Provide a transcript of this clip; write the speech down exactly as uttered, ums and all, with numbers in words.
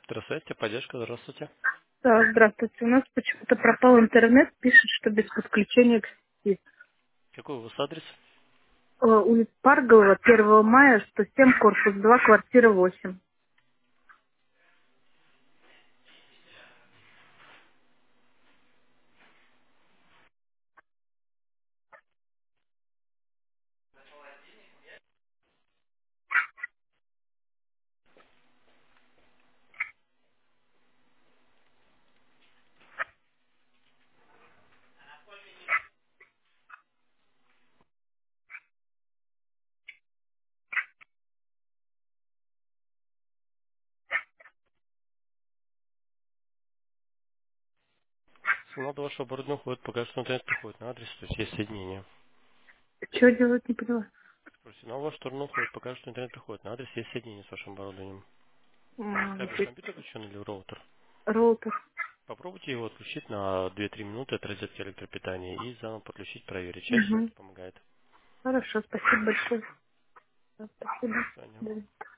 Здравствуйте, поддержка, здравствуйте. Да, здравствуйте. У нас почему-то пропал интернет, пишет, что без подключения к сети. Какой у вас адрес? Э, Улица Парголова, первого мая, сто семь, корпус два, квартира восемь. Сигнал до вашего оборудования уходит, пока что интернет приходит на адрес, то есть есть соединение. Что делать, не поняла. Сигнал в вашу сторону уходит, пока что интернет приходит на адрес, есть соединение с вашим оборудованием. М, Кабель здесь компьютер включен или роутер? роутер. Попробуйте его отключить на две-три минуты от розетки электропитания и заново подключить, проверить. Чаще всего Угу. это помогает. Хорошо, спасибо большое. Да, спасибо. До свидания. Да.